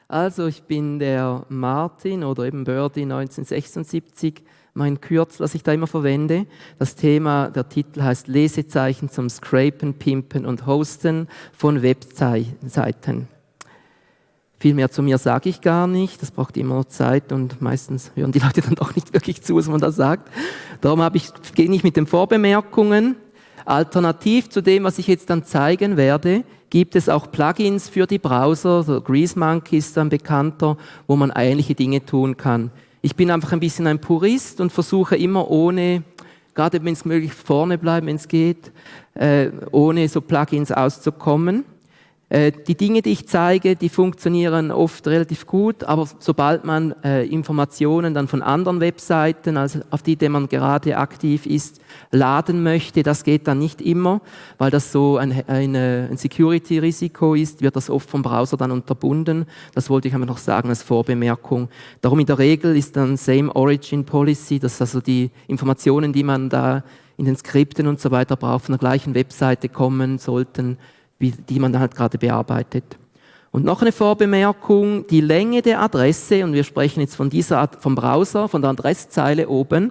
Also, ich bin der Martin oder eben Birdie 1976, mein Kürzel, das ich da immer verwende. Das Thema, der Titel heißt Lesezeichen zum Scrapen, Pimpen und Hosten von Webseiten. Viel mehr zu mir sage ich gar nicht, das braucht immer Zeit und meistens hören die Leute dann doch nicht wirklich zu, was man da sagt. Darum gehe ich mit den Vorbemerkungen. Alternativ zu dem, was ich jetzt dann zeigen werde, gibt es auch Plugins für die Browser, so GreaseMonkey ist ein bekannter, wo man ähnliche Dinge tun kann. Ich bin einfach ein bisschen ein Purist und versuche immer ohne, gerade wenn es möglich vorne bleiben, wenn es geht, ohne so Plugins auszukommen. Die Dinge, die ich zeige, die funktionieren oft relativ gut, aber sobald man Informationen dann von anderen Webseiten, also auf die man gerade aktiv ist, laden möchte, das geht dann nicht immer, weil das so ein Security-Risiko ist, wird das oft vom Browser dann unterbunden. Das wollte ich einfach noch sagen als Vorbemerkung. Darum in der Regel ist dann Same Origin Policy, dass also die Informationen, die man da in den Skripten und so weiter braucht, von der gleichen Webseite kommen sollten, die man dann halt gerade bearbeitet. Und noch eine Vorbemerkung, die Länge der Adresse, und wir sprechen jetzt von vom Browser, von der Adresszeile oben,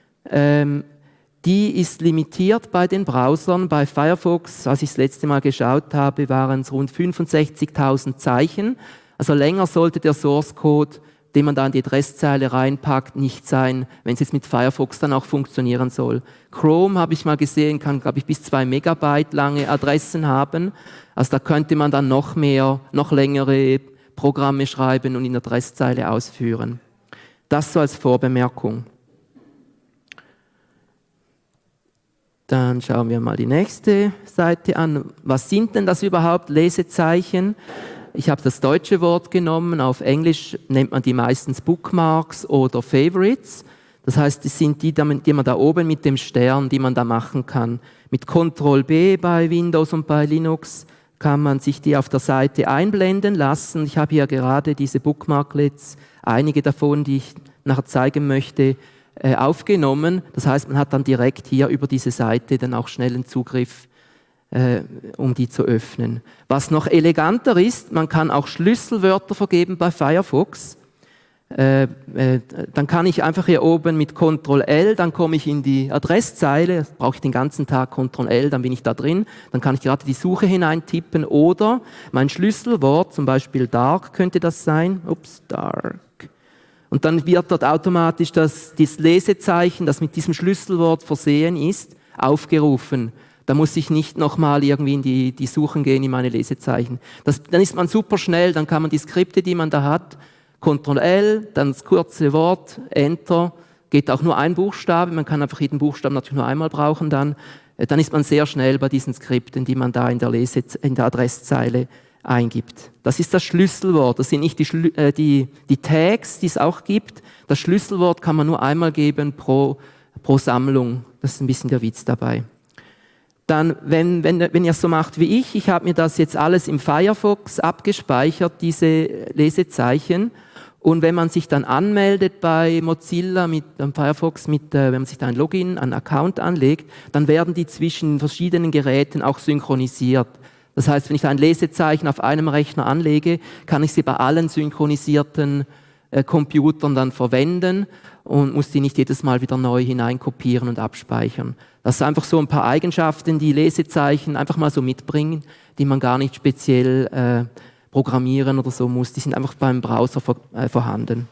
die ist limitiert bei den Browsern. Bei Firefox, als ich das letzte Mal geschaut habe, waren es rund 65.000 Zeichen. Also länger sollte der Source Code, den man da in die Adresszeile reinpackt, nicht sein, wenn es jetzt mit Firefox dann auch funktionieren soll. Chrome, habe ich mal gesehen, kann, glaube ich, bis 2 Megabyte lange Adressen haben. Also da könnte man dann noch längere Programme schreiben und in der Adresszeile ausführen. Das so als Vorbemerkung. Dann schauen wir mal die nächste Seite an. Was sind denn das überhaupt, Lesezeichen? Ich habe das deutsche Wort genommen, auf Englisch nennt man die meistens Bookmarks oder Favorites. Das heißt, das sind die man da oben mit dem Stern, die man da machen kann. Mit Ctrl+B bei Windows und bei Linux kann man sich die auf der Seite einblenden lassen. Ich habe hier gerade diese Bookmarklets, einige davon, die ich nachher zeigen möchte, aufgenommen. Das heißt, man hat dann direkt hier über diese Seite dann auch schnellen Zugriff, um die zu öffnen. Was noch eleganter ist, man kann auch Schlüsselwörter vergeben bei Firefox. Dann kann ich einfach hier oben mit Ctrl+L, dann komme ich in die Adresszeile, brauche ich den ganzen Tag Ctrl+L, dann bin ich da drin, dann kann ich gerade die Suche hineintippen oder mein Schlüsselwort, zum Beispiel Dark könnte das sein, Dark. Und dann wird dort automatisch das Lesezeichen, das mit diesem Schlüsselwort versehen ist, aufgerufen. Da muss ich nicht nochmal irgendwie in die Suchen gehen in meine Lesezeichen. Dann ist man super schnell, dann kann man die Skripte, die man da hat, Ctrl+L, dann das kurze Wort, Enter, geht auch nur ein Buchstabe, man kann einfach jeden Buchstaben natürlich nur einmal brauchen dann ist man sehr schnell bei diesen Skripten, die man da in der Adresszeile eingibt. Das ist das Schlüsselwort, das sind nicht die Tags, die es auch gibt. Das Schlüsselwort kann man nur einmal geben pro Sammlung, das ist ein bisschen der Witz dabei. Dann, wenn ihr es so macht wie ich habe mir das jetzt alles im Firefox abgespeichert, diese Lesezeichen. Und wenn man sich dann anmeldet bei Mozilla mit Firefox, wenn man sich da ein Login, einen Account anlegt, dann werden die zwischen verschiedenen Geräten auch synchronisiert. Das heißt, wenn ich da ein Lesezeichen auf einem Rechner anlege, kann ich sie bei allen synchronisierten Computern dann verwenden und muss die nicht jedes Mal wieder neu hineinkopieren und abspeichern. Das sind einfach so ein paar Eigenschaften, die Lesezeichen einfach mal so mitbringen, die man gar nicht speziell programmieren oder so muss. Die sind einfach beim Browser vorhanden.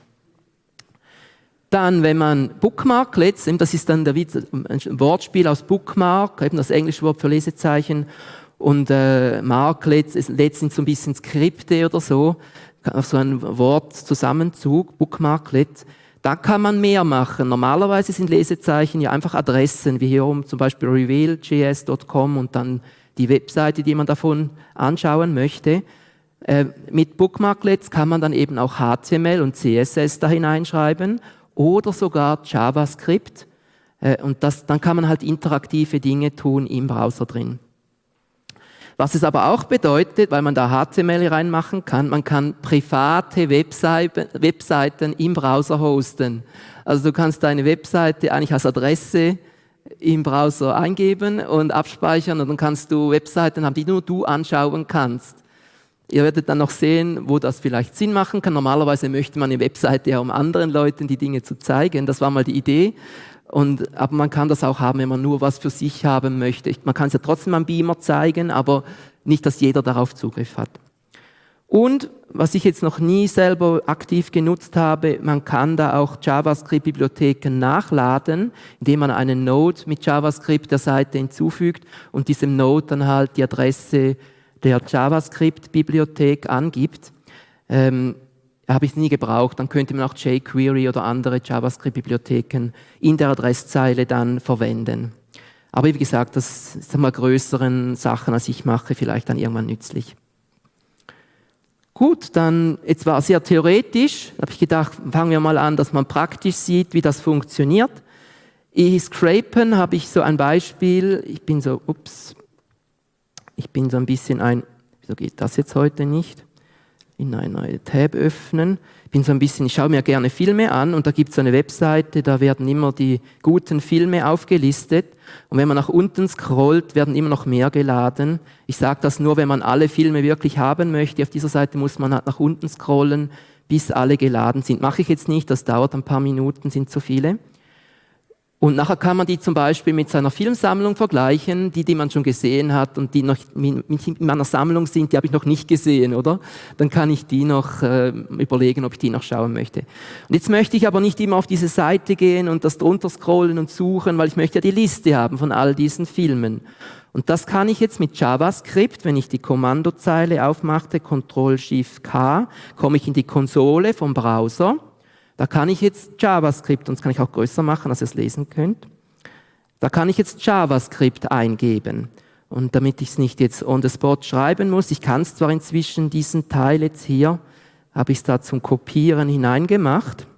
Dann, wenn man Bookmarklets, das ist dann ein Wortspiel aus Bookmark, eben das englische Wort für Lesezeichen, und Marklets sind so ein bisschen Skripte oder so ein Wortzusammenzug, Bookmarklet. Da kann man mehr machen. Normalerweise sind Lesezeichen ja einfach Adressen, wie hier oben zum Beispiel reveal.js.com und dann die Webseite, die man davon anschauen möchte. Mit Bookmarklets kann man dann eben auch HTML und CSS da hineinschreiben oder sogar JavaScript. Und dann kann man halt interaktive Dinge tun im Browser drin. Was es aber auch bedeutet, weil man da HTML reinmachen kann, man kann private Webseiten im Browser hosten. Also du kannst deine Webseite eigentlich als Adresse im Browser eingeben und abspeichern und dann kannst du Webseiten haben, die nur du anschauen kannst. Ihr werdet dann noch sehen, wo das vielleicht Sinn machen kann. Normalerweise möchte man eine Webseite ja, um anderen Leuten die Dinge zu zeigen. Das war mal die Idee. Aber man kann das auch haben, wenn man nur was für sich haben möchte. Man kann es ja trotzdem am Beamer zeigen, aber nicht, dass jeder darauf Zugriff hat. Und was ich jetzt noch nie selber aktiv genutzt habe, man kann da auch JavaScript-Bibliotheken nachladen, indem man einen Node mit JavaScript der Seite hinzufügt und diesem Node dann halt die Adresse der JavaScript-Bibliothek angibt. Habe ich nie gebraucht. Dann könnte man auch jQuery oder andere JavaScript-Bibliotheken in der Adresszeile dann verwenden. Aber wie gesagt, das ist mal größeren Sachen, als ich mache, vielleicht dann irgendwann nützlich. Gut, dann, jetzt war sehr theoretisch, da habe ich gedacht, fangen wir mal an, dass man praktisch sieht, wie das funktioniert. Scrapen habe ich so ein Beispiel, ich bin so ein bisschen wieso geht das jetzt heute nicht? In eine neue Tab öffnen. Ich schaue mir gerne Filme an und da gibt es eine Webseite, da werden immer die guten Filme aufgelistet und wenn man nach unten scrollt, werden immer noch mehr geladen. Ich sage das nur, wenn man alle Filme wirklich haben möchte. Auf dieser Seite muss man halt nach unten scrollen, bis alle geladen sind. Mache ich jetzt nicht, das dauert ein paar Minuten, sind zu viele. Und nachher kann man die zum Beispiel mit seiner Filmsammlung vergleichen, die man schon gesehen hat und die noch in meiner Sammlung sind, die habe ich noch nicht gesehen, oder? Dann kann ich die noch überlegen, ob ich die noch schauen möchte. Und jetzt möchte ich aber nicht immer auf diese Seite gehen und das drunter scrollen und suchen, weil ich möchte ja die Liste haben von all diesen Filmen. Und das kann ich jetzt mit JavaScript, wenn ich die Kommandozeile aufmache, Ctrl-Shift-K, komme ich in die Konsole vom Browser. Da kann ich jetzt JavaScript, und das kann ich auch größer machen, dass ihr es lesen könnt. Da kann ich jetzt JavaScript eingeben. Und damit ich es nicht jetzt on the spot schreiben muss, ich kann es zwar inzwischen, diesen Teil jetzt hier, habe ich es da zum Kopieren hineingemacht.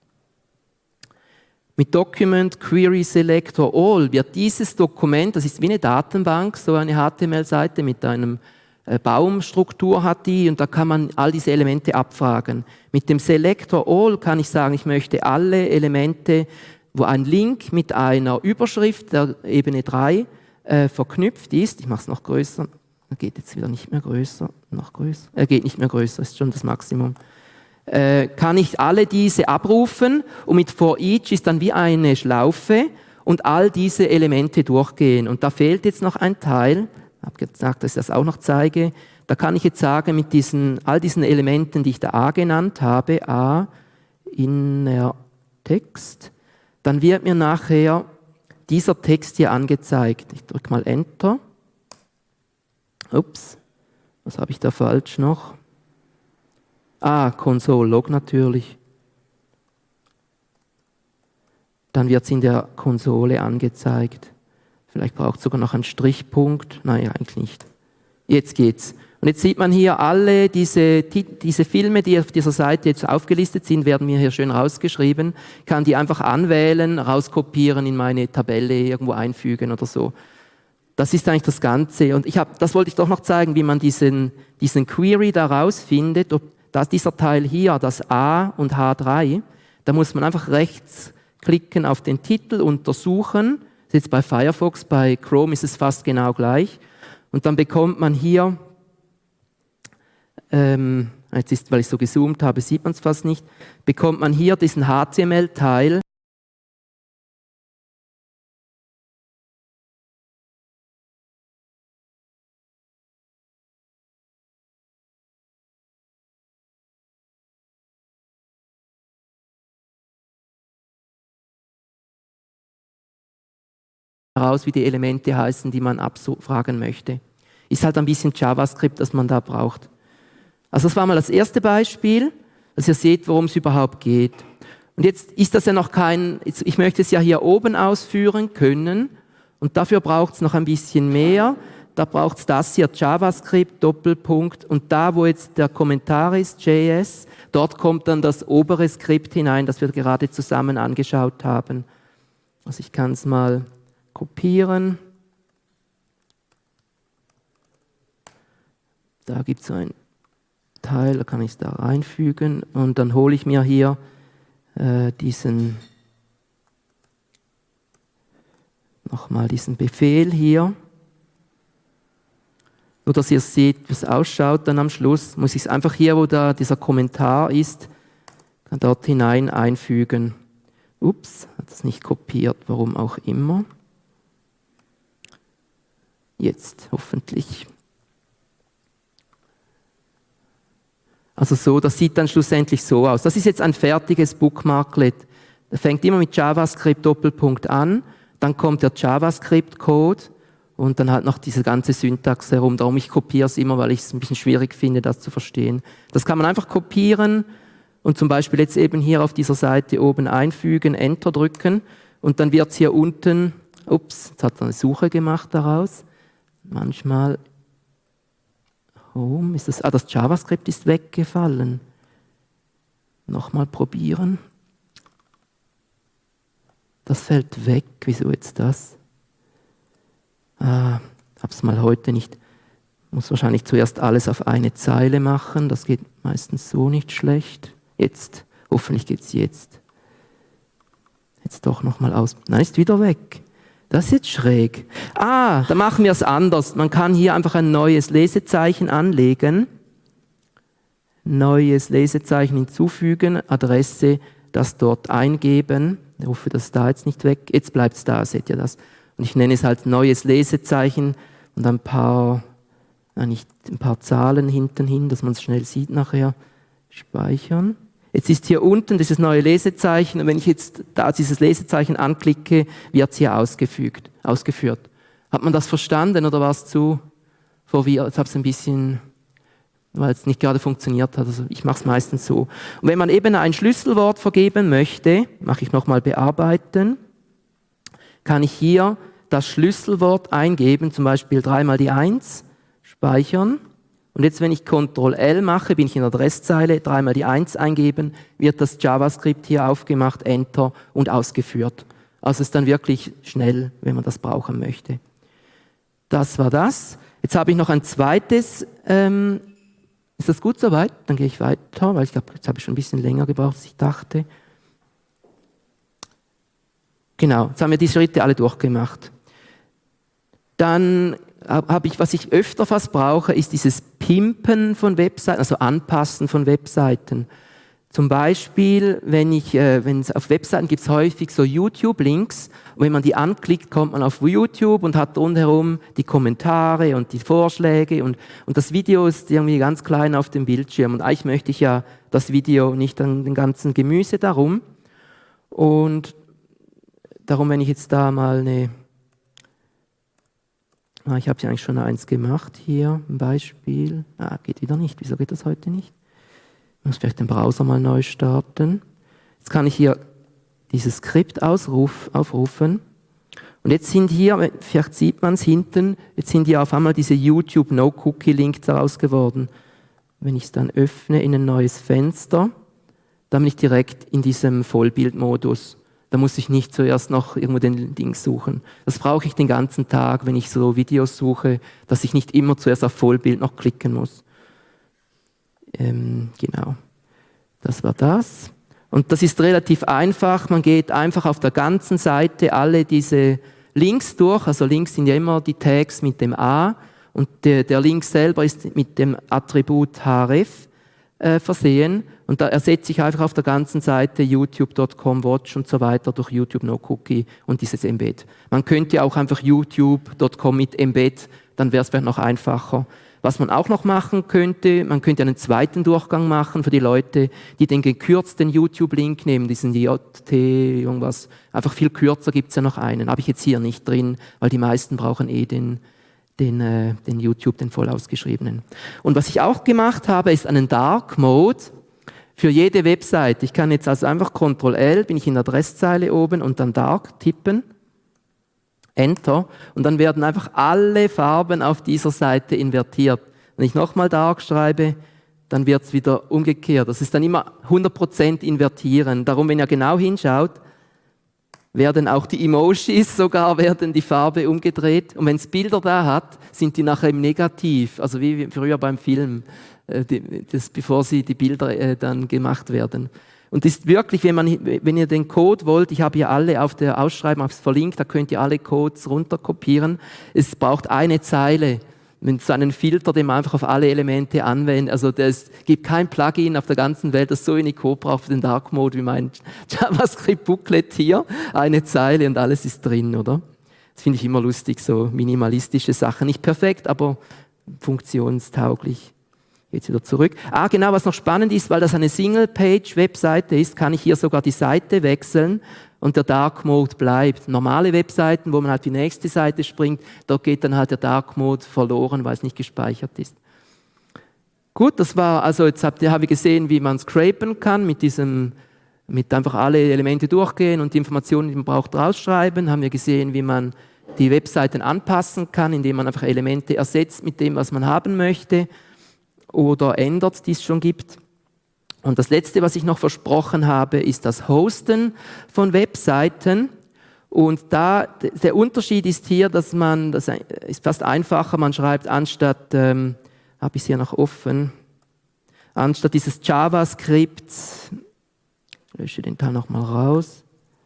Mit Document Query Selector All wird dieses Dokument, das ist wie eine Datenbank, so eine HTML-Seite mit einem Baumstruktur hat die und da kann man all diese Elemente abfragen. Mit dem Selector All kann ich sagen, ich möchte alle Elemente, wo ein Link mit einer Überschrift der Ebene 3 verknüpft ist. Ich mache es noch größer. Geht jetzt wieder nicht mehr größer. Noch größer. Geht nicht mehr größer, ist schon das Maximum. Kann ich alle diese abrufen und mit For Each ist dann wie eine Schlaufe und all diese Elemente durchgehen. Und da fehlt jetzt noch ein Teil. Ich habe gesagt, dass ich das auch noch zeige. Da kann ich jetzt sagen, mit all diesen Elementen, die ich da A genannt habe, A, inner Text, dann wird mir nachher dieser Text hier angezeigt. Ich drücke mal Enter. Ups, was habe ich da falsch noch? Console Log natürlich. Dann wird es in der Konsole angezeigt. Vielleicht braucht es sogar noch einen Strichpunkt. Nein, eigentlich nicht. Jetzt geht's. Und jetzt sieht man hier alle diese Filme, die auf dieser Seite jetzt aufgelistet sind, werden mir hier schön rausgeschrieben. Ich kann die einfach anwählen, rauskopieren, in meine Tabelle irgendwo einfügen oder so. Das ist eigentlich das Ganze. Und das wollte ich doch noch zeigen, wie man diesen Query da rausfindet. Ob dieser Teil hier, das A und H3, da muss man einfach rechts klicken auf den Titel, untersuchen. Das ist jetzt bei Firefox, bei Chrome ist es fast genau gleich. Und dann bekommt man hier, jetzt ist, weil ich so gezoomt habe, sieht man es fast nicht, bekommt man hier diesen HTML-Teil. Heraus, wie die Elemente heißen, die man abfragen möchte. Ist halt ein bisschen JavaScript, das man da braucht. Also das war mal das erste Beispiel, dass ihr seht, worum es überhaupt geht. Und jetzt ist das ja noch ich möchte es ja hier oben ausführen können und dafür braucht es noch ein bisschen mehr. Da braucht es das hier, JavaScript, Doppelpunkt und da, wo jetzt der Kommentar ist, JS, dort kommt dann das obere Skript hinein, das wir gerade zusammen angeschaut haben. Also ich kann es mal kopieren. Da gibt es so ein Teil, da kann ich es da reinfügen und dann hole ich mir hier nochmal diesen Befehl hier. Nur, dass ihr seht, wie es ausschaut dann am Schluss, muss ich es einfach hier, wo da dieser Kommentar ist, dort hinein einfügen. Ups, hat es nicht kopiert, warum auch immer. Jetzt, hoffentlich. Also so, das sieht dann schlussendlich so aus. Das ist jetzt ein fertiges Bookmarklet. Das fängt immer mit JavaScript Doppelpunkt an, dann kommt der JavaScript-Code und dann halt noch diese ganze Syntax herum. Darum ich kopiere es immer, weil ich es ein bisschen schwierig finde, das zu verstehen. Das kann man einfach kopieren und zum Beispiel jetzt eben hier auf dieser Seite oben einfügen, Enter drücken und dann wird es hier unten, ups, jetzt hat er eine Suche gemacht daraus. Manchmal, Home, ist das, das JavaScript ist weggefallen. Nochmal probieren. Das fällt weg, wieso jetzt das? Hab's mal heute nicht. Muss wahrscheinlich zuerst alles auf eine Zeile machen. Das geht meistens so nicht schlecht. Jetzt, hoffentlich geht's jetzt. Jetzt doch nochmal aus. Nein, ist wieder weg. Das ist jetzt schräg. Da machen wir es anders. Man kann hier einfach ein neues Lesezeichen anlegen. Neues Lesezeichen hinzufügen, Adresse, das dort eingeben. Ich hoffe, das ist da jetzt nicht weg. Jetzt bleibt es da, seht ihr das? Und ich nenne es halt neues Lesezeichen und ein paar Zahlen hinten hin, dass man es schnell sieht nachher. Speichern. Jetzt ist hier unten dieses neue Lesezeichen und wenn ich jetzt da dieses Lesezeichen anklicke, wird es hier ausgeführt. Hat man das verstanden oder war es zu verwirrt? Jetzt habe ich es ein bisschen, weil es nicht gerade funktioniert hat. Also ich mache es meistens so. Und wenn man eben ein Schlüsselwort vergeben möchte, mache ich nochmal bearbeiten, kann ich hier das Schlüsselwort eingeben, zum Beispiel 3 mal die 1, speichern. Und jetzt, wenn ich Ctrl-L mache, bin ich in der Adresszeile, 3 mal die 1 eingeben, wird das JavaScript hier aufgemacht, Enter und ausgeführt. Also es ist dann wirklich schnell, wenn man das brauchen möchte. Das war das. Jetzt habe ich noch ein zweites. Ist das gut soweit? Dann gehe ich weiter, weil ich glaube, jetzt habe ich schon ein bisschen länger gebraucht, als ich dachte. Genau, jetzt haben wir die Schritte alle durchgemacht. Dann habe ich, was ich öfter fast brauche, ist dieses Pimpen von Webseiten, also Anpassen von Webseiten. Zum Beispiel, wenn es auf Webseiten gibt es häufig so YouTube-Links und wenn man die anklickt, kommt man auf YouTube und hat rundherum die Kommentare und die Vorschläge und das Video ist irgendwie ganz klein auf dem Bildschirm und eigentlich möchte ich ja das Video nicht an den ganzen Gemüse darum und darum, wenn ich jetzt da mal ich habe ja eigentlich schon eins gemacht hier, ein Beispiel. Geht wieder nicht. Wieso geht das heute nicht? Ich muss vielleicht den Browser mal neu starten. Jetzt kann ich hier dieses Skript aufrufen. Und jetzt sind hier, vielleicht sieht man es hinten, jetzt sind hier auf einmal diese YouTube No-Cookie-Links daraus geworden. Wenn ich es dann öffne in ein neues Fenster, dann bin ich direkt in diesem Vollbildmodus. Da muss ich nicht zuerst noch irgendwo den Ding suchen. Das brauche ich den ganzen Tag, wenn ich so Videos suche, dass ich nicht immer zuerst auf Vollbild noch klicken muss. Genau, das war das. Und das ist relativ einfach. Man geht einfach auf der ganzen Seite alle diese Links durch. Also Links sind ja immer die Tags mit dem A und der Link selber ist mit dem Attribut href versehen. Und da ersetze ich einfach auf der ganzen Seite youtube.com watch und so weiter durch YouTube No Cookie und dieses Embed. Man könnte auch einfach youtube.com mit Embed, dann wäre es vielleicht noch einfacher. Was man auch noch machen könnte, man könnte einen zweiten Durchgang machen für die Leute, die den gekürzten YouTube-Link nehmen, diesen JT, irgendwas. Einfach viel kürzer gibt es ja noch einen. Habe ich jetzt hier nicht drin, weil die meisten brauchen den YouTube, den voll ausgeschriebenen. Und was ich auch gemacht habe, ist einen Dark Mode für jede Website. Ich kann jetzt also einfach Ctrl-L, bin ich in der Adresszeile oben und dann Dark tippen, Enter und dann werden einfach alle Farben auf dieser Seite invertiert. Wenn ich nochmal Dark schreibe, dann wird es wieder umgekehrt. Das ist dann immer 100% invertieren. Darum, wenn ihr genau hinschaut, werden auch die Emojis werden die Farbe umgedreht. Und wenn es Bilder da hat, sind die nachher im Negativ, also wie früher beim Film, bevor die Bilder dann gemacht werden. Und das ist wirklich, wenn ihr den Code wollt, ich habe hier alle auf der Ausschreibung verlinkt, da könnt ihr alle Codes runterkopieren. Es braucht eine Zeile. mit so einem Filter, den man einfach auf alle Elemente anwendet. Also es gibt kein Plugin auf der ganzen Welt, das so wenig Code braucht für den Dark Mode wie mein JavaScript-Booklet hier. Eine Zeile und alles ist drin, oder? Das finde ich immer lustig, so minimalistische Sachen. Nicht perfekt, aber funktionstauglich. Jetzt wieder zurück. Genau, was noch spannend ist, weil das eine Single-Page-Webseite ist, kann ich hier sogar die Seite wechseln und der Dark Mode bleibt. Normale Webseiten, wo man halt die nächste Seite springt, da geht dann halt der Dark Mode verloren, weil es nicht gespeichert ist. Gut, das war, also jetzt habe ich gesehen, wie man scrapen kann, mit einfach alle Elemente durchgehen und die Informationen, die man braucht, rausschreiben. Haben wir gesehen, wie man die Webseiten anpassen kann, indem man einfach Elemente ersetzt mit dem, was man haben möchte oder ändert, die es schon gibt. Und das Letzte, was ich noch versprochen habe, ist das Hosten von Webseiten. Und da, der Unterschied ist hier, das ist fast einfacher, man schreibt anstatt, habe ich es hier noch offen, anstatt dieses JavaScript, lösche den Teil nochmal raus.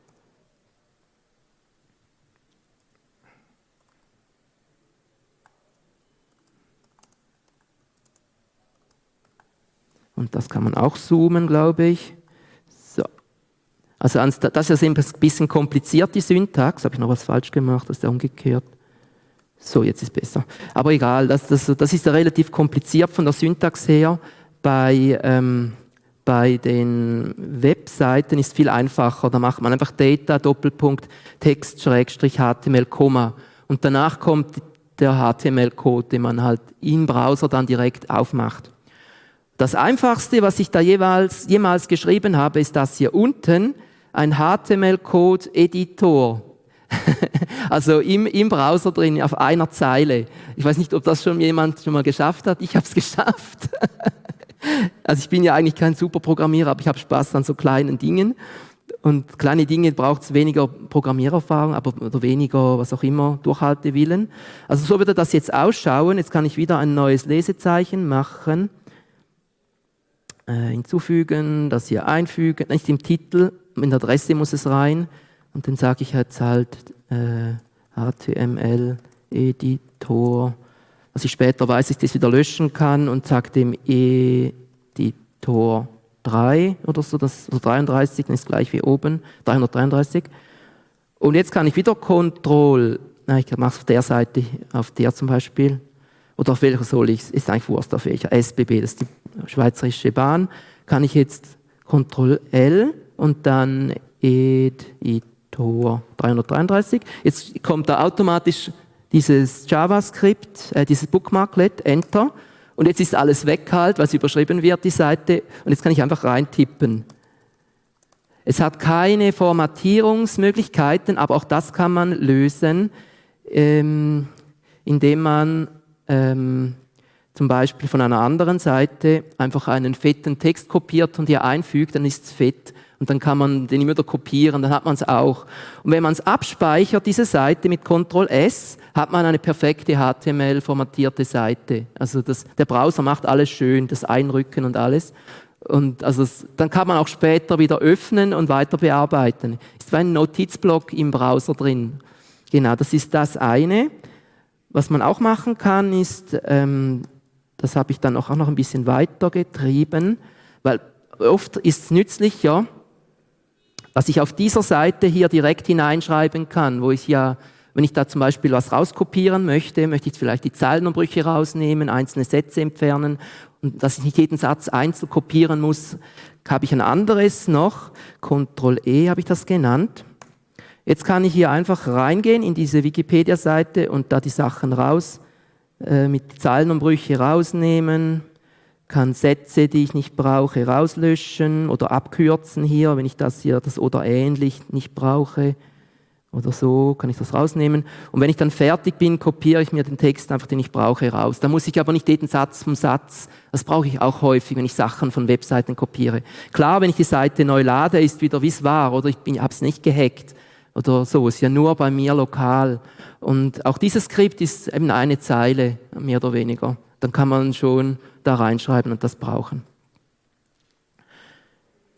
Und das kann man auch zoomen, glaube ich. So. Also das ist ein bisschen kompliziert, die Syntax. Habe ich noch was falsch gemacht? Das ist ja umgekehrt. So, jetzt ist besser. Aber egal, das ist ja relativ kompliziert von der Syntax her. Bei den Webseiten ist es viel einfacher. Da macht man einfach Data, Doppelpunkt, Text, Schrägstrich, HTML, Komma. Und danach kommt der HTML-Code, den man halt im Browser dann direkt aufmacht. Das Einfachste, was ich da jemals geschrieben habe, ist das hier unten, ein HTML-Code-Editor. Also im Browser drin, auf einer Zeile. Ich weiß nicht, ob das jemand schon mal geschafft hat. Ich habe es geschafft. Also ich bin ja eigentlich kein Superprogrammierer, aber ich habe Spaß an so kleinen Dingen. Und kleine Dinge braucht es weniger Programmiererfahrung, oder weniger, was auch immer, Durchhaltewillen. Also so würde das jetzt ausschauen. Jetzt kann ich wieder ein neues Lesezeichen machen. Hinzufügen, das hier einfügen, nicht im Titel, in der Adresse muss es rein und dann sage ich jetzt halt HTML Editor, dass ich später weiß, dass ich das wieder löschen kann und sage dem Editor 3 oder so, das also 33, dann ist gleich wie oben, 333. Und jetzt kann ich wieder ich mache es auf der Seite, auf der zum Beispiel. Oder auf welcher soll ich es? Ist eigentlich Wurst auf welcher. SBB, das ist die Schweizerische Bahn. Kann ich jetzt Ctrl-L und dann Editor 333. Jetzt kommt da automatisch dieses JavaScript, dieses Bookmarklet, Enter. Und jetzt ist alles weg halt, was überschrieben wird, die Seite. Und jetzt kann ich einfach reintippen. Es hat keine Formatierungsmöglichkeiten, aber auch das kann man lösen, indem man zum Beispiel von einer anderen Seite einfach einen fetten Text kopiert und hier einfügt, dann ist es fett und dann kann man den immer wieder kopieren, dann hat man es auch. Und wenn man es abspeichert, diese Seite mit Ctrl-S, hat man eine perfekte HTML-formatierte Seite. Also der Browser macht alles schön, das Einrücken und alles. Und also dann kann man auch später wieder öffnen und weiter bearbeiten. Ist wie ein Notizblock im Browser drin. Genau, das ist das eine. Was man auch machen kann, ist, das habe ich dann auch noch ein bisschen weiter getrieben, weil oft ist es nützlicher, dass ich auf dieser Seite hier direkt hineinschreiben kann, wo ich ja, wenn ich da zum Beispiel was rauskopieren möchte ich vielleicht die Zeilenumbrüche rausnehmen, einzelne Sätze entfernen und dass ich nicht jeden Satz einzeln kopieren muss, habe ich ein anderes noch, Ctrl-E habe ich das genannt. Jetzt kann ich hier einfach reingehen in diese Wikipedia-Seite und da die Sachen mit Zeilenumbrüche rausnehmen, kann Sätze, die ich nicht brauche, rauslöschen oder abkürzen hier, wenn ich das oder ähnlich nicht brauche oder so, kann ich das rausnehmen. Und wenn ich dann fertig bin, kopiere ich mir den Text einfach, den ich brauche, raus. Da muss ich aber nicht jeden Satz vom Satz, das brauche ich auch häufig, wenn ich Sachen von Webseiten kopiere. Klar, wenn ich die Seite neu lade, ist wieder wie es war oder ich habe es nicht gehackt. Oder so, ist ja nur bei mir lokal. Und auch dieses Skript ist eben eine Zeile, mehr oder weniger. Dann kann man schon da reinschreiben und das brauchen.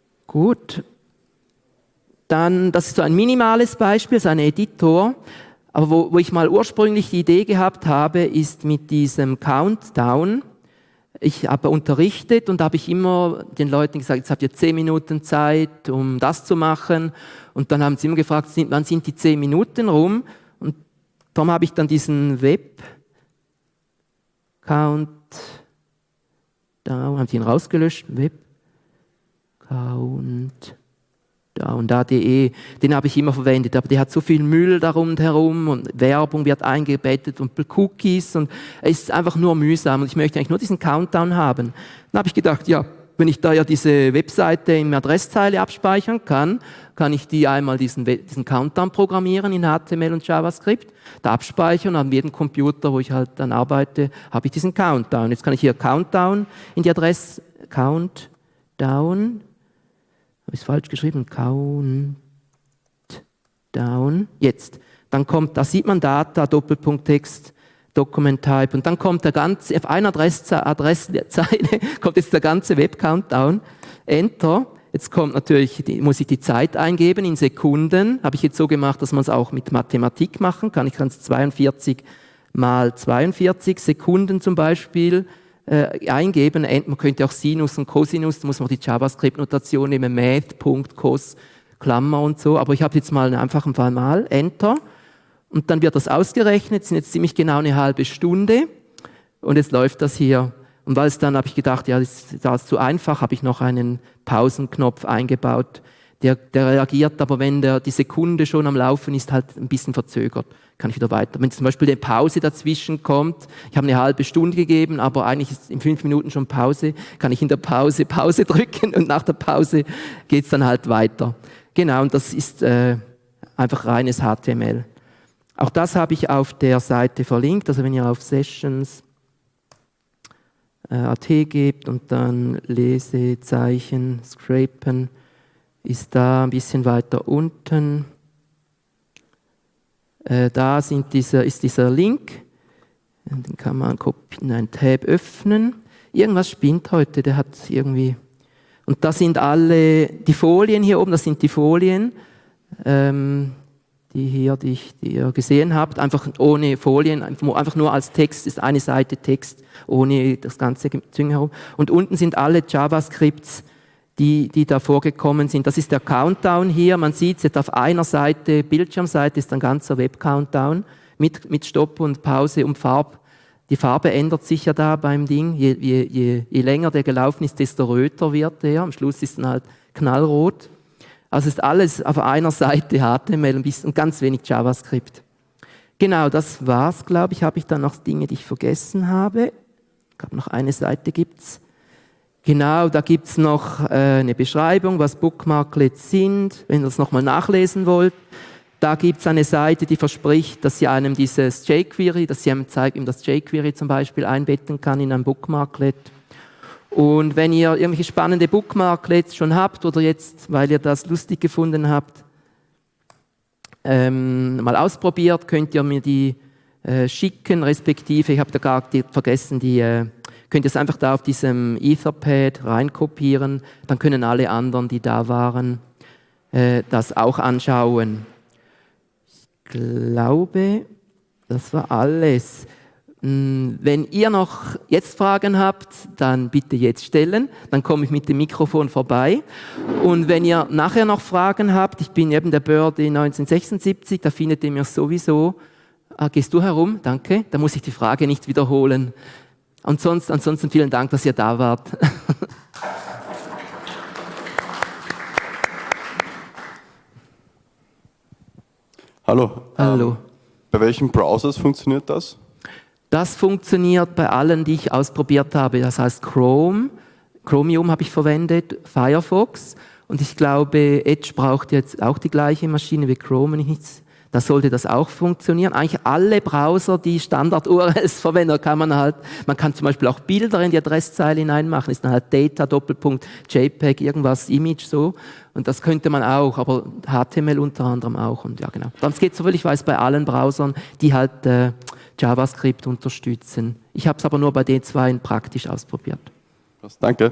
Gut. Dann, das ist so ein minimales Beispiel, so ein Editor. Aber wo ich mal ursprünglich die Idee gehabt habe, ist mit diesem Countdown. Ich habe unterrichtet und da habe ich immer den Leuten gesagt, jetzt habt ihr 10 Minuten Zeit, um das zu machen. Und dann haben sie immer gefragt, wann sind die 10 Minuten rum? Und darum habe ich dann diesen Web-Countdown, haben sie ihn rausgelöscht? Web-Countdown.de, den habe ich immer verwendet, aber der hat so viel Müll da rundherum und Werbung wird eingebettet und Cookies und es ist einfach nur mühsam und ich möchte eigentlich nur diesen Countdown haben. Dann habe ich gedacht, ja, wenn ich da ja diese Webseite in Adresszeile abspeichern kann, kann ich die einmal diesen Countdown programmieren in HTML und JavaScript, da abspeichern und an jedem Computer, wo ich halt dann arbeite, habe ich diesen Countdown. Jetzt kann ich hier Countdown in die Adresse, Countdown, habe ich es falsch geschrieben? Countdown. Jetzt. Dann kommt, da sieht man Data, Doppelpunkt Text, Document Type und dann kommt der ganze, auf einer Adresszeile kommt jetzt der ganze Web-Countdown. Enter. Jetzt kommt natürlich, muss ich die Zeit eingeben in Sekunden. Habe ich jetzt so gemacht, dass man es auch mit Mathematik machen kann. Ich kann es 42 mal 42 Sekunden zum Beispiel eingeben. Man könnte auch Sinus und Cosinus, da muss man die JavaScript-Notation nehmen, Math.cos, Klammer und so. Aber ich habe jetzt mal einfach mal Enter. Und dann wird das ausgerechnet, sind jetzt ziemlich genau eine halbe Stunde. Und jetzt läuft das hier. Und weil es dann, habe ich gedacht, ja, das ist zu einfach, habe ich noch einen Pausenknopf eingebaut. Der reagiert, aber wenn die Sekunde schon am Laufen ist, halt ein bisschen verzögert, kann ich wieder weiter. Wenn zum Beispiel eine Pause dazwischen kommt, ich habe eine halbe Stunde gegeben, aber eigentlich ist in 5 Minuten schon Pause, kann ich in der Pause drücken und nach der Pause geht es dann halt weiter. Genau, und das ist einfach reines HTML. Auch das habe ich auf der Seite verlinkt, also wenn ihr auf Sessions.at gebt und dann Lesezeichen, Scrapen, ist da ein bisschen weiter unten. Da ist dieser Link, den kann man in einen Tab öffnen. Irgendwas spinnt heute, der hat irgendwie... Und da sind alle die Folien hier oben, das sind die Folien, die ihr gesehen habt, einfach ohne Folien, einfach nur als Text, ist eine Seite Text, ohne das ganze Ding herum. Und unten sind alle JavaScripts, die da vorgekommen sind. Das ist der Countdown hier, man sieht es jetzt auf einer Seite, Bildschirmseite ist ein ganzer Web-Countdown mit Stopp und Pause und Farbe. Die Farbe ändert sich ja da beim Ding, je länger der gelaufen ist, desto röter wird der, am Schluss ist dann halt knallrot. Also ist alles auf einer Seite HTML und ganz wenig JavaScript. Genau, das war's, glaube ich. Habe ich dann noch Dinge, die ich vergessen habe? Ich glaube, noch eine Seite gibt's. Genau, da gibt's noch eine Beschreibung, was Bookmarklets sind, wenn ihr das nochmal nachlesen wollt. Da gibt's eine Seite, die verspricht, dass sie einem dieses jQuery, dass sie einem zeigt, wie man das jQuery zum Beispiel einbetten kann in ein Bookmarklet. Und wenn ihr irgendwelche spannende Bookmarklets schon habt oder jetzt, weil ihr das lustig gefunden habt, mal ausprobiert, könnt ihr mir die schicken, respektive, ich habe da gar vergessen, könnt ihr es einfach da auf diesem Etherpad reinkopieren, dann können alle anderen, die da waren, das auch anschauen. Ich glaube, das war alles. Wenn ihr noch jetzt Fragen habt, dann bitte jetzt stellen, dann komme ich mit dem Mikrofon vorbei. Und wenn ihr nachher noch Fragen habt, ich bin eben der Birdie 1976, da findet ihr mich sowieso. Gehst du herum? Danke. Da muss ich die Frage nicht wiederholen. Und ansonsten vielen Dank, dass ihr da wart. Hallo. Hallo. Bei welchen Browsers funktioniert das? Das funktioniert bei allen, die ich ausprobiert habe. Das heißt Chromium habe ich verwendet, Firefox. Und ich glaube, Edge braucht jetzt auch die gleiche Maschine wie Chrome. Da sollte das auch funktionieren. Eigentlich alle Browser, die Standard-URLs verwenden, man kann zum Beispiel auch Bilder in die Adresszeile hineinmachen, ist dann halt Data, Doppelpunkt, JPEG, irgendwas, Image, so. Und das könnte man auch, aber HTML unter anderem auch. Und ja, genau. Das geht, soviel ich weiß, bei allen Browsern, die halt JavaScript unterstützen. Ich habe es aber nur bei den zwei praktisch ausprobiert. Danke.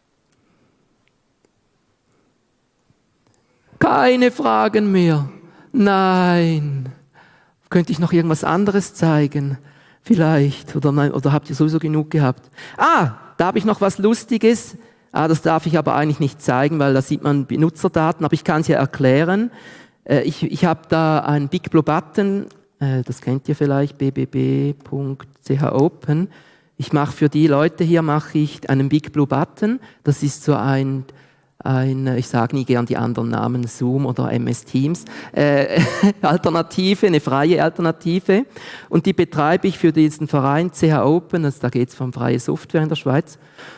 Keine Fragen mehr. Nein. Könnte ich noch irgendwas anderes zeigen? Vielleicht. Oder nein, oder habt ihr sowieso genug gehabt? Da habe ich noch was Lustiges. Das darf ich aber eigentlich nicht zeigen, weil da sieht man Benutzerdaten, aber ich kann es ja erklären. Ich habe da einen Big Blue Button, das kennt ihr vielleicht, bbb.chopen. Ich mache für die Leute hier einen Big Blue Button. Das ist so ich sage nie gern die anderen Namen, Zoom oder MS Teams, Alternative, eine freie Alternative. Und die betreibe ich für diesen Verein chopen, da geht es um freie Software in der Schweiz.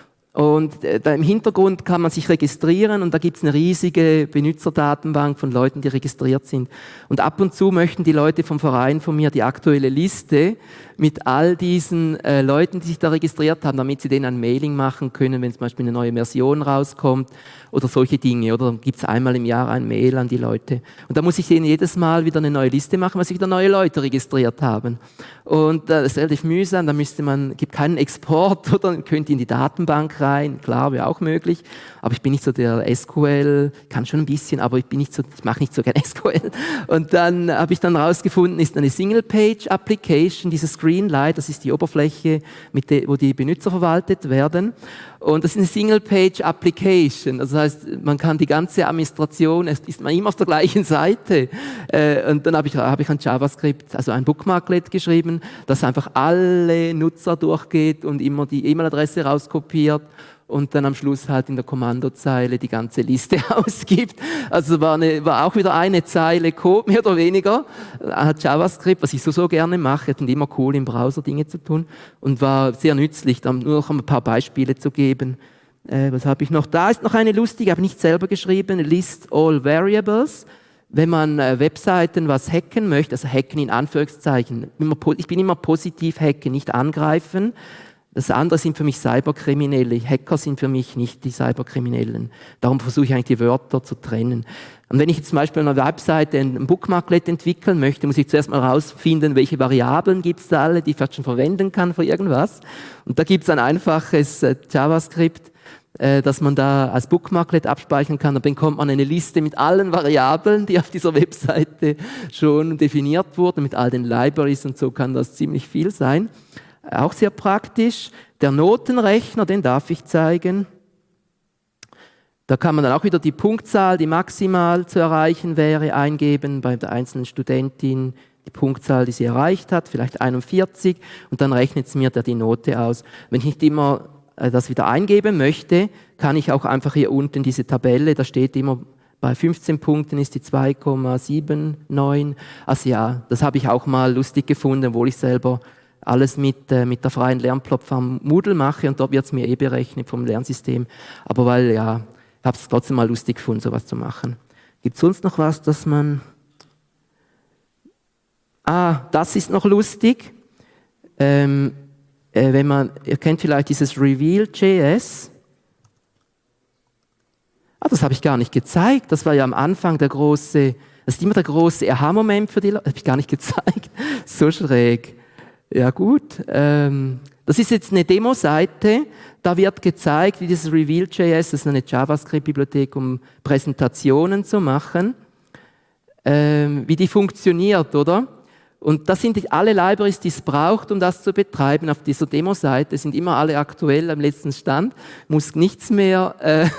Und da im Hintergrund kann man sich registrieren und da gibt es eine riesige Benutzerdatenbank von Leuten, die registriert sind. Und ab und zu möchten die Leute vom Verein von mir die aktuelle Liste mit all diesen Leuten, die sich da registriert haben, damit sie denen ein Mailing machen können, wenn zum Beispiel eine neue Version rauskommt oder solche Dinge. Oder gibt es einmal im Jahr ein Mail an die Leute. Und da muss ich denen jedes Mal wieder eine neue Liste machen, weil sich wieder neue Leute registriert haben. Und das ist relativ mühsam, da gibt keinen Export oder könnt in die Datenbank rein. Klar, wäre auch möglich. Aber ich bin nicht so der SQL, kann schon ein bisschen, aber ich mache nicht so gerne SQL. Und dann habe ich dann rausgefunden, ist eine Single-Page-Application, dieses Screenlight, das ist die Oberfläche, wo die Benutzer verwaltet werden. Und das ist eine Single-Page-Application. Das heißt, man kann die ganze Administration, es ist man immer auf der gleichen Seite. Und dann habe ich ein JavaScript, also ein Bookmarklet geschrieben, das einfach alle Nutzer durchgeht und immer die E-Mail-Adresse rauskopiert und dann am Schluss halt in der Kommandozeile die ganze Liste ausgibt. Also war auch wieder eine Zeile Code, mehr oder weniger, hat JavaScript, was ich so gerne mache, und immer cool im Browser Dinge zu tun und war sehr nützlich, dann nur noch ein paar Beispiele zu geben. Was habe ich noch? Da ist noch eine lustige, habe ich nicht selber geschrieben, List All Variables. Wenn man Webseiten was hacken möchte, also hacken in Anführungszeichen, ich bin immer positiv hacken, nicht angreifen. Das andere sind für mich Cyberkriminelle. Hacker sind für mich nicht die Cyberkriminellen. Darum versuche ich eigentlich die Wörter zu trennen. Und wenn ich jetzt zum Beispiel an einer Webseite ein Bookmarklet entwickeln möchte, muss ich zuerst mal herausfinden, welche Variablen gibt es da alle, die ich vielleicht schon verwenden kann für irgendwas. Und da gibt es ein einfaches JavaScript, dass man da als Bookmarklet abspeichern kann. Dann bekommt man eine Liste mit allen Variablen, die auf dieser Webseite schon definiert wurden, mit all den Libraries und so kann das ziemlich viel sein. Auch sehr praktisch. Der Notenrechner, den darf ich zeigen. Da kann man dann auch wieder die Punktzahl, die maximal zu erreichen wäre, eingeben bei der einzelnen Studentin, die Punktzahl, die sie erreicht hat, vielleicht 41, und dann rechnet es mir die Note aus. Wenn ich nicht immer das wieder eingeben möchte, kann ich auch einfach hier unten diese Tabelle, da steht immer, bei 15 Punkten ist die 2,79. Also ja, das habe ich auch mal lustig gefunden, obwohl ich selber alles mit der freien Lernplattform Moodle mache und dort wird es mir berechnet vom Lernsystem. Aber ich habe es trotzdem mal lustig gefunden, sowas zu machen. Gibt es sonst noch was, dass man... das ist noch lustig. Ihr kennt vielleicht dieses Reveal.js. Das habe ich gar nicht gezeigt. Das war ja am Anfang das ist immer der große Aha-Moment für die Leute. Das habe ich gar nicht gezeigt. So schräg. Ja gut, das ist jetzt eine Demo-Seite, da wird gezeigt, wie dieses Reveal.js, das ist eine JavaScript-Bibliothek, um Präsentationen zu machen, wie die funktioniert, oder? Und das sind alle Libraries, die es braucht, um das zu betreiben. Auf dieser Demo-Seite sind immer alle aktuell am letzten Stand, muss da nichts mehr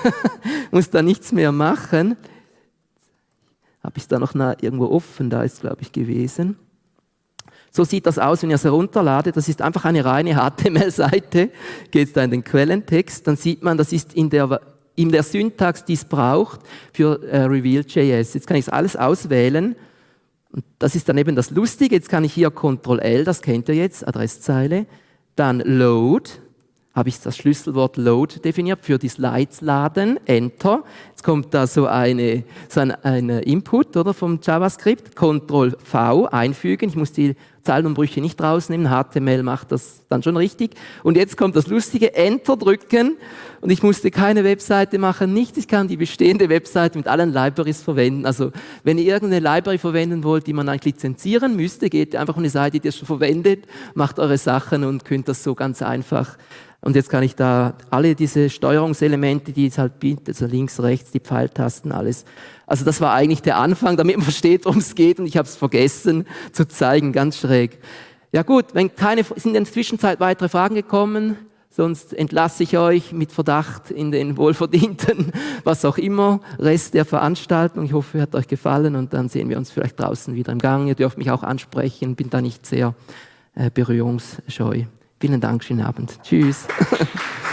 machen. Habe ich es da noch irgendwo offen, da ist glaube ich gewesen. So sieht das aus, wenn ich es herunterlade. Das ist einfach eine reine HTML-Seite. Geht da in den Quellentext, dann sieht man, das ist in der Syntax, die es braucht für Reveal.js. Jetzt kann ich es alles auswählen. Und das ist dann eben das Lustige. Jetzt kann ich hier Ctrl-L, das kennt ihr jetzt, Adresszeile. Dann Load, habe ich das Schlüsselwort Load definiert, für die Slides laden, Enter. Jetzt kommt da so ein Input oder, vom JavaScript, Ctrl-V einfügen. Ich muss die Zeilenumbrüche nicht rausnehmen, HTML macht das dann schon richtig. Und jetzt kommt das Lustige, Enter drücken und ich musste keine Webseite machen, nichts. Ich kann die bestehende Webseite mit allen Libraries verwenden. Also wenn ihr irgendeine Library verwenden wollt, die man eigentlich lizenzieren müsste, geht einfach auf eine Seite, die ihr schon verwendet, macht eure Sachen und könnt das so ganz einfach. Und jetzt kann ich da alle diese Steuerungselemente, die es halt bietet, also links, rechts, die Pfeiltasten, alles. Also das war eigentlich der Anfang, damit man versteht, worum es geht, und ich habe es vergessen zu zeigen, ganz schräg. Ja gut, sind in der Zwischenzeit weitere Fragen gekommen, sonst entlasse ich euch mit Verdacht in den wohlverdienten, was auch immer, Rest der Veranstaltung. Ich hoffe, es hat euch gefallen, und dann sehen wir uns vielleicht draußen wieder im Gang. Ihr dürft mich auch ansprechen, bin da nicht sehr berührungsscheu. Vielen Dank, schönen Abend. Tschüss.